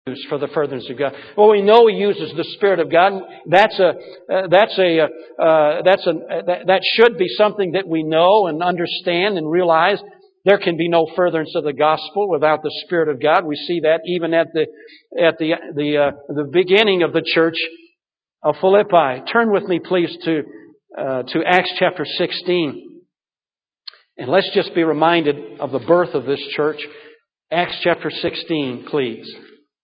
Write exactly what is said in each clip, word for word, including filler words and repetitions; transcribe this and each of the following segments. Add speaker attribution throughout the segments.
Speaker 1: used for the furtherance of God? Well, we know He uses the Spirit of God. That's a uh, that's a uh, that's a that, that should be something that we know and understand and realize. There can be no furtherance of the gospel without the Spirit of God. We see that even at the at the the uh, the beginning of the church of Philippi. Turn with me, please, to uh, to Acts chapter sixteen, and let's just be reminded of the birth of this church. Acts chapter sixteen, please.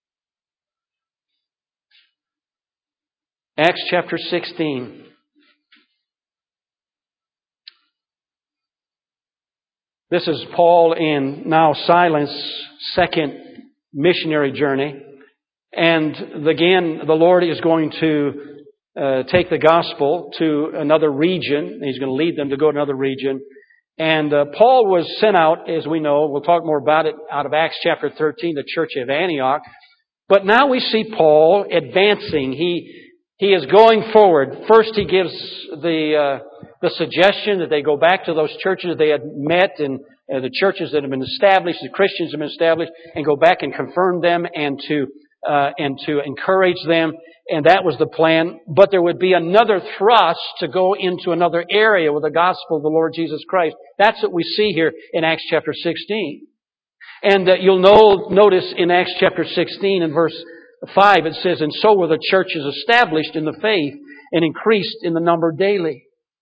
Speaker 1: Acts chapter sixteen. This is Paul and now Silas' second missionary journey. And again, the Lord is going to uh, take the gospel to another region. He's going to lead them to go to another region. And uh, Paul was sent out, as we know, we'll talk more about it, out of Acts chapter thirteen, the church of Antioch. But now we see Paul advancing. He he is going forward. First he gives the... Uh, The suggestion that they go back to those churches they had met and uh, the churches that have been established, the Christians have been established, and go back and confirm them and to uh, and to encourage them. And that was the plan. But there would be another thrust to go into another area with the gospel of the Lord Jesus Christ. That's what we see here in Acts chapter sixteen. And uh, you'll know, notice in Acts chapter sixteen and verse five it says, "And so were the churches established in the faith and increased in the number daily."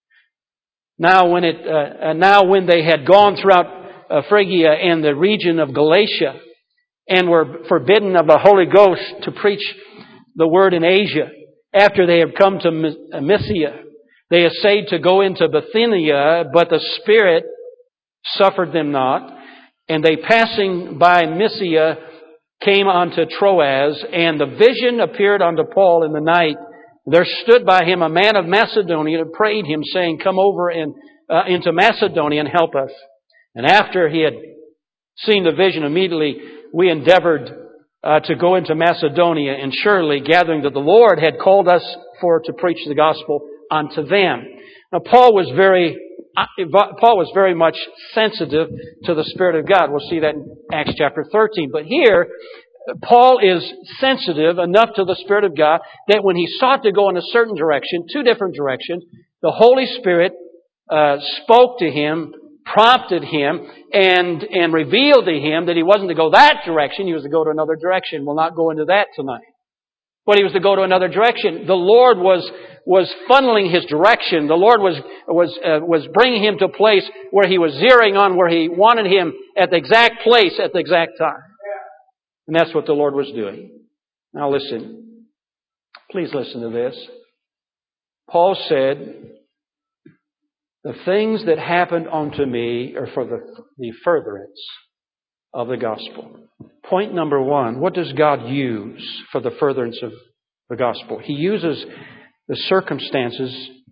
Speaker 1: Now when it, uh, now when they had gone throughout uh, Phrygia and the region of Galatia and were forbidden of the Holy Ghost to preach the word in Asia, after they had come to Mysia, they essayed to go into Bithynia, but the Spirit suffered them not. And they passing by Mysia came unto Troas, and the vision appeared unto Paul in the night. There stood by him a man of Macedonia and prayed him, saying, "Come over and, uh, into Macedonia and help us." And after he had seen the vision, immediately we endeavored uh, to go into Macedonia, and surely gathering that the Lord had called us for to preach the gospel unto them. Now Paul was very, uh, Paul was very much sensitive to the Spirit of God. We'll see that in Acts chapter thirteen. But here, Paul is sensitive enough to the Spirit of God that when he sought to go in a certain direction, two different directions, the Holy Spirit uh, spoke to him, prompted him, and and revealed to him that he wasn't to go that direction, he was to go to another direction. We'll not go into that tonight. But he was to go to another direction. The Lord was was funneling his direction. The Lord was was uh, was bringing him to a place where he was zeroing on where he wanted him at the exact place at the exact time. And that's what the Lord was doing. Now listen. Please listen to this. Paul said, "The things that happened unto me are for the, the furtherance of the gospel." Point number one, what does God use for the furtherance of the gospel? He uses the circumstances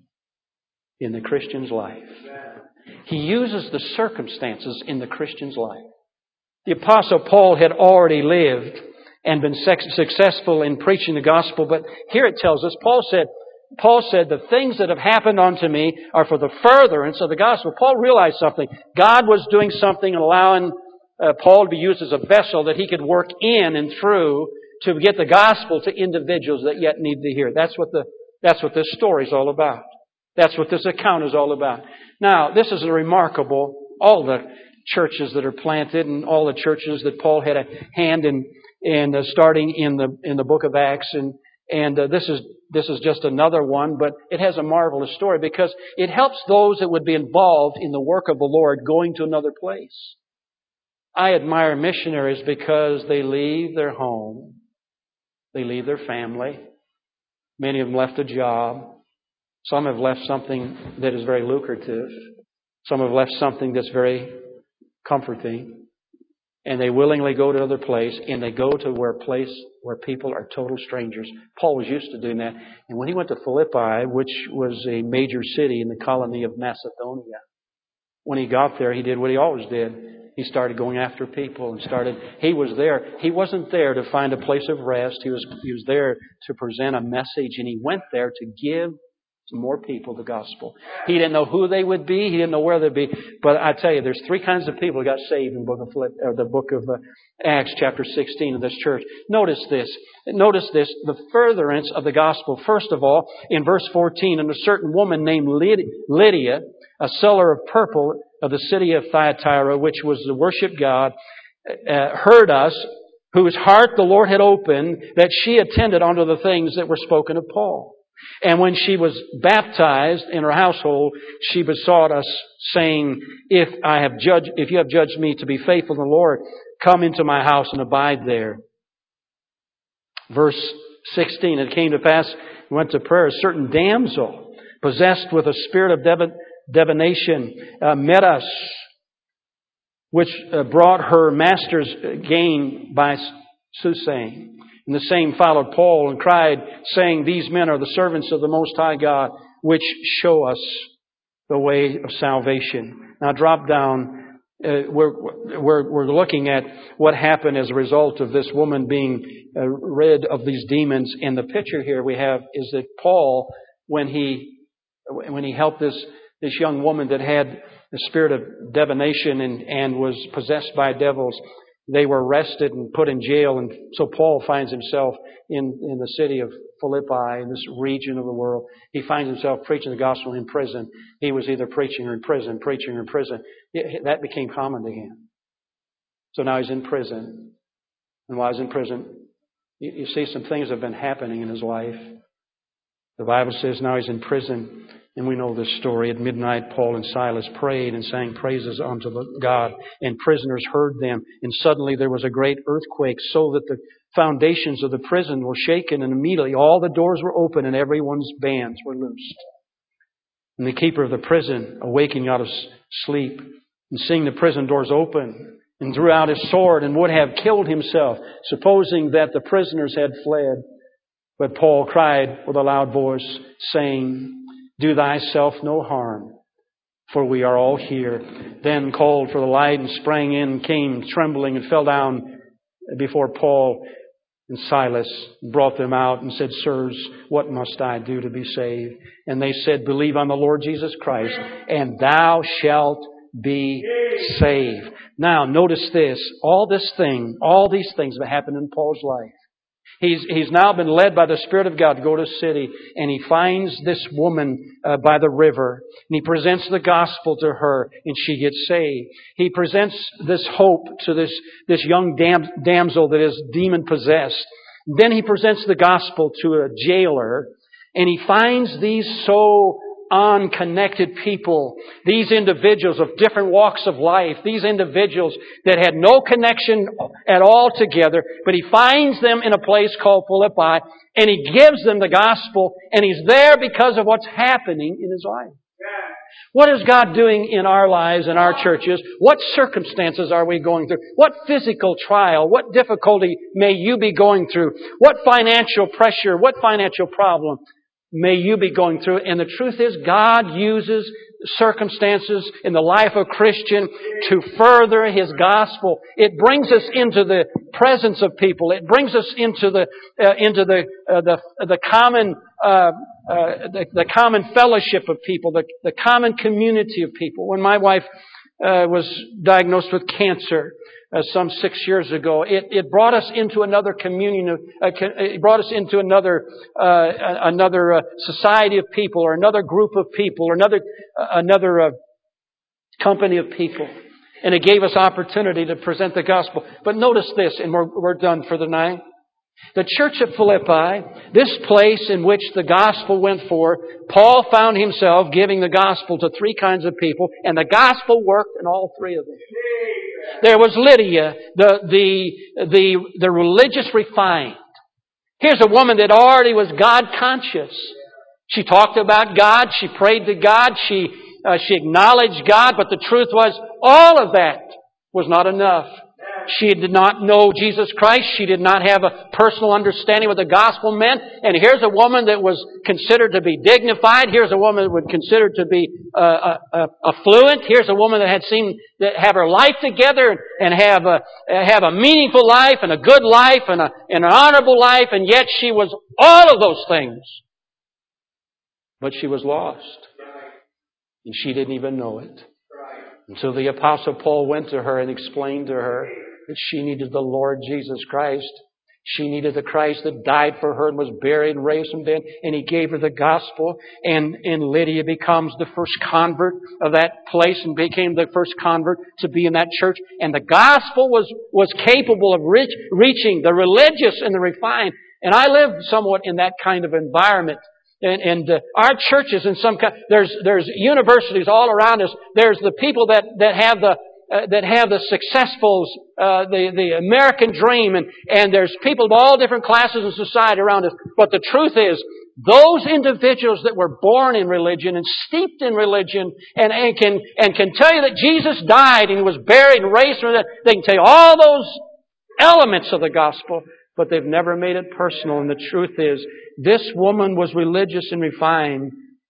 Speaker 1: in the Christian's life. He uses the circumstances in the Christian's life. The Apostle Paul had already lived and been successful in preaching the gospel, but here it tells us, Paul said, Paul said, "The things that have happened unto me are for the furtherance of the gospel." Paul realized something. God was doing something and allowing uh, Paul to be used as a vessel that he could work in and through to get the gospel to individuals that yet need to hear. That's what the that's what this story is all about. That's what this account is all about. Now, this is a remarkable, all the churches that are planted and all the churches that Paul had a hand in, in uh, starting in the in the book of Acts, and and uh, this is this is just another one, but it has a marvelous story because it helps those that would be involved in the work of the Lord going to another place. I admire missionaries because they leave their home, they leave their family. Many of them left a job. Some have left something that is very lucrative. Some have left something that's very comforting, and they willingly go to another place, and they go to where place where people are total strangers. Paul was used to doing that, and when he went to Philippi, which was a major city in the colony of Macedonia, when he got there, he did what he always did. He started going after people and started. He was there. He wasn't there to find a place of rest. He was he was there to present a message, and he went there to give More people, the gospel. He didn't know who they would be. He didn't know where they'd be. But I tell you, there's three kinds of people who got saved in the book of, Philipp, or the book of uh, Acts, chapter sixteen of this church. Notice this. Notice this. The furtherance of the gospel. First of all, in verse fourteen, and a certain woman named Lydia, a seller of purple of the city of Thyatira, which was to worship God, uh, heard us, whose heart the Lord had opened, that she attended unto the things that were spoken of Paul. And when she was baptized in her household, she besought us, saying, If I have judged, if you have judged me to be faithful to the Lord, come into my house and abide there. Verse sixteen, it came to pass, we went to prayer, a certain damsel, possessed with a spirit of div- divination, uh, met us, which uh, brought her master's gain by soothsaying. And the same followed Paul and cried, saying, These men are the servants of the Most High God, which show us the way of salvation. Now drop down. Uh, we're, we're, we're looking at what happened as a result of this woman being uh, rid of these demons. And the picture here we have is that Paul, when he when he helped this, this young woman that had the spirit of divination and, and was possessed by devils, they were arrested and put in jail. And so Paul finds himself in, in the city of Philippi, in this region of the world. He finds himself preaching the gospel in prison. He was either preaching or in prison, preaching or in prison. It, that became common to him. So now he's in prison. And while he's in prison, you, you see some things have been happening in his life. The Bible says now he's in prison. And we know this story. At midnight, Paul and Silas prayed and sang praises unto the God, and prisoners heard them. And suddenly there was a great earthquake, so that the foundations of the prison were shaken, and immediately all the doors were open, and everyone's bands were loosed. And the keeper of the prison, awaking out of sleep, and seeing the prison doors open, and drew out his sword, and would have killed himself, supposing that the prisoners had fled. But Paul cried with a loud voice, saying, Do thyself no harm, for we are all here. Then called for the light and sprang in, came trembling and fell down before Paul and Silas, brought them out and said, Sirs, what must I do to be saved? And they said, Believe on the Lord Jesus Christ, and thou shalt be saved. Now, notice this. All this thing, all these things that happened in Paul's life. He's, he's now been led by the Spirit of God to go to a city, and he finds this woman uh, by the river, and he presents the gospel to her, and she gets saved. He presents this hope to this, this young dam, damsel that is demon-possessed. Then he presents the gospel to a jailer, and he finds these so unconnected people, these individuals of different walks of life, these individuals that had no connection at all together, but he finds them in a place called Philippi, and he gives them the gospel, and he's there because of what's happening in his life. What is God doing in our lives, in our churches? What circumstances are we going through? What physical trial, what difficulty may you be going through? What financial pressure, what financial problem may you be going through? And the truth is, God uses circumstances in the life of a Christian to further His gospel. It brings us into the presence of people. It brings us into the uh, into the uh, the the common uh, uh, the, the common fellowship of people, the the common community of people. When my wife uh, was diagnosed with cancer Uh, some six years ago, it, it brought us into another communion of, uh, it brought us into another, uh, another uh, society of people, or another group of people, or another, uh, another uh, company of people. And it gave us opportunity to present the gospel. But notice this, and we're, we're done for the night. The church at Philippi, this place in which the gospel went forth, Paul found himself giving the gospel to three kinds of people, and the gospel worked in all three of them. There was Lydia, the, the, the, the religious refined. Here's a woman that already was God conscious. She talked about God, she prayed to God, she, uh, she acknowledged God, but the truth was, all of that was not enough. She did not know Jesus Christ. She did not have a personal understanding what the gospel meant. And here's a woman that was considered to be dignified. Here's a woman that was considered to be uh, uh, affluent. Here's a woman that had seemed to have her life together and have a have a meaningful life and a good life and, a, and an honorable life. And yet she was all of those things, but she was lost. And she didn't even know it. Until the Apostle Paul went to her and explained to her that she needed the Lord Jesus Christ. She needed the Christ that died for her and was buried and raised from dead. And he gave her the gospel. And, and Lydia becomes the first convert of that place and became the first convert to be in that church. And the gospel was, was capable of reach, reaching the religious and the refined. And I live somewhat in that kind of environment. And, and uh, our churches in some kind, there's, there's universities all around us. There's the people that, that have the, Uh, that have the successfuls, uh, the, the American dream, and, and there's people of all different classes in society around us. But the truth is, those individuals that were born in religion and steeped in religion and, and can and can tell you that Jesus died and He was buried and raised from that, they can tell you all those elements of the gospel, but they've never made it personal. And the truth is, this woman was religious and refined,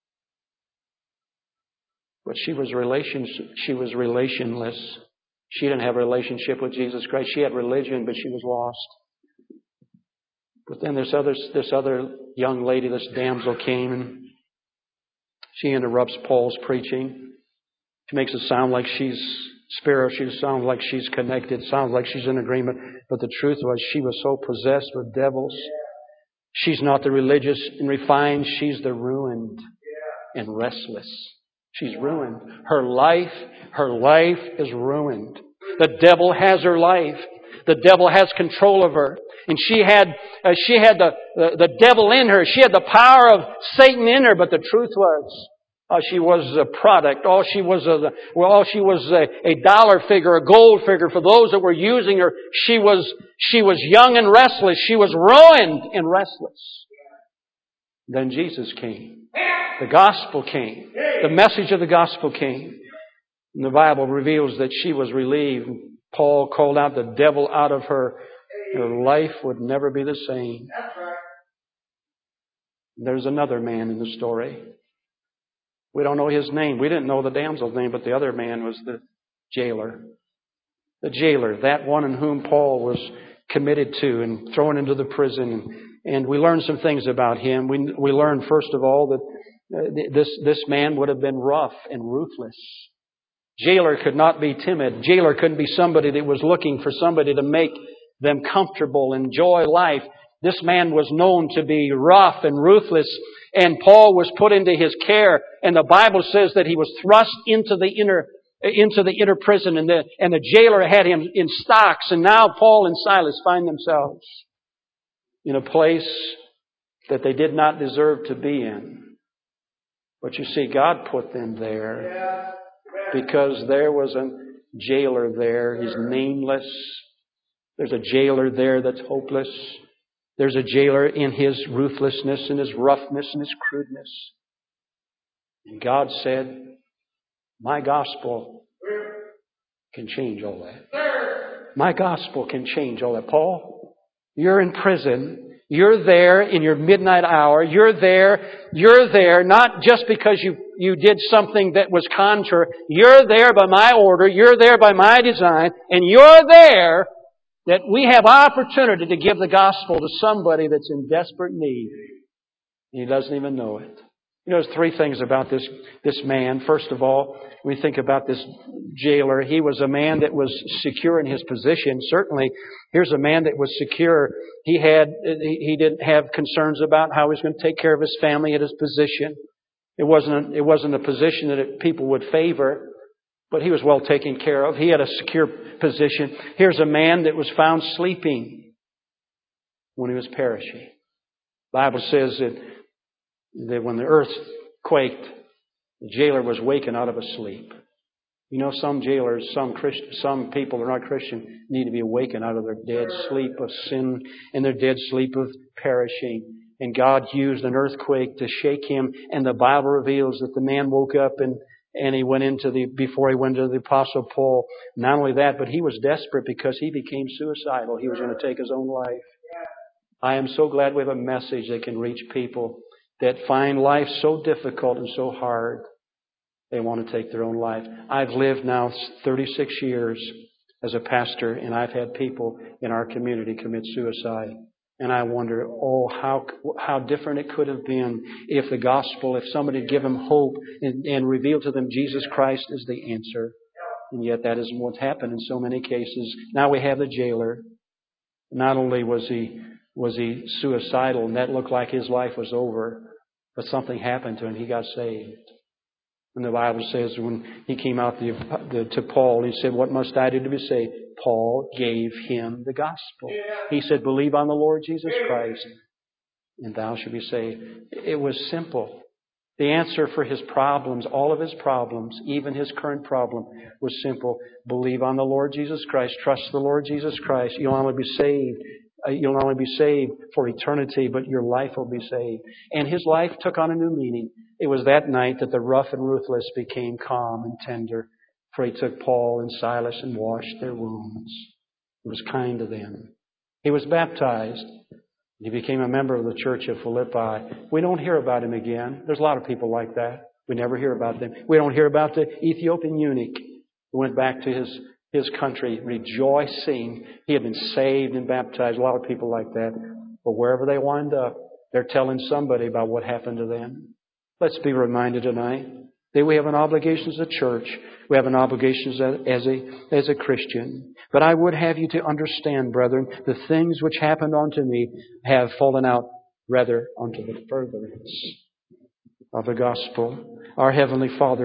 Speaker 1: but she was relation, she was relationless. She didn't have a relationship with Jesus Christ. She had religion, but she was lost. But then this other, this other young lady, this damsel came, and she interrupts Paul's preaching. She makes it sound like she's spiritual. She sounds like she's connected. Sounds like she's in agreement. But the truth was, she was so possessed with devils. She's not the religious and refined. She's the ruined and restless. She's ruined. Her life, her life is ruined. The devil has her life. The devil has control of her. And she had, uh, she had the, the, the devil in her. She had the power of Satan in her. But the truth was, uh, she was a product. All she was a, well, all she was a, a dollar figure, a gold figure for those that were using her. She was, she was young and restless. She was ruined and restless. Then Jesus came. The gospel came. The message of the gospel came. And the Bible reveals that she was relieved. Paul called out the devil out of her. Her life would never be the same. There's another man in the story. We don't know his name. We didn't know the damsel's name, but the other man was the jailer. The jailer, that one in whom Paul was committed to and thrown into the prison. And we learned some things about him. We, we learned, first of all, that This, this man would have been rough and ruthless. Jailer could not be timid. Jailer couldn't be somebody that was looking for somebody to make them comfortable, enjoy life. This man was known to be rough and ruthless, and Paul was put into his care. And the Bible says that he was thrust into the inner into the inner prison, and the and the jailer had him in stocks. And now Paul and Silas find themselves in a place that they did not deserve to be in. But you see, God put them there because there was a jailer there. He's nameless. There's a jailer there that's hopeless. There's a jailer in his ruthlessness and his roughness and his crudeness. And God said, my gospel can change all that. My gospel can change all that. Paul, you're in prison. You're there in your midnight hour. You're there. You're there not just because you, you did something that was contrary. You're there by my order. You're there by my design. And you're there that we have opportunity to give the gospel to somebody that's in desperate need. And he doesn't even know it. You know, there's three things about this, this man. First of all, we think about this jailer. He was a man that was secure in his position. Certainly, here's a man that was secure. He had, he didn't have concerns about how he was going to take care of his family at his position. It wasn't, it wasn't a position that people would favor, but he was well taken care of. He had a secure position. Here's a man that was found sleeping when he was perishing. The Bible says that that when the earth quaked, the jailer was waken out of a sleep. You know, some jailers, some Christ, some people who are not Christian need to be awakened out of their dead sleep of sin and their dead sleep of perishing. And God used an earthquake to shake him. And the Bible reveals that the man woke up and, and he went into the, before he went to the Apostle Paul. Not only that, but he was desperate because he became suicidal. He was going to take his own life. I am so glad we have a message that can reach people that find life so difficult and so hard, they want to take their own life. I've lived now thirty-six years as a pastor, and I've had people in our community commit suicide. And I wonder, oh, how how different it could have been if the gospel, if somebody had given them hope and, and revealed to them Jesus Christ is the answer. And yet that isn't what's happened in so many cases. Now we have the jailer. Not only was he was he suicidal and that looked like his life was over, but something happened to him. He got saved. And the Bible says when he came out the, the, to Paul, he said, "What must I do to be saved?" Paul gave him the gospel. He said, "Believe on the Lord Jesus Christ, and thou shalt be saved." It was simple. The answer for his problems, all of his problems, even his current problem, was simple. Believe on the Lord Jesus Christ. Trust the Lord Jesus Christ. You'll not only be saved, you'll not only be saved for eternity, but your life will be saved. And his life took on a new meaning. It was that night that the rough and ruthless became calm and tender. For he took Paul and Silas and washed their wounds. He was kind to them. He was baptized. He became a member of the church of Philippi. We don't hear about him again. There's a lot of people like that. We never hear about them. We don't hear about the Ethiopian eunuch who went back to his, his country rejoicing. He had been saved and baptized. A lot of people like that. But wherever they wind up, they're telling somebody about what happened to them. Let's be reminded tonight that we have an obligation as a church. We have an obligation as a, as a, as a Christian. But I would have you to understand, brethren, the things which happened unto me have fallen out rather unto the furtherance of the gospel. Our Heavenly Father,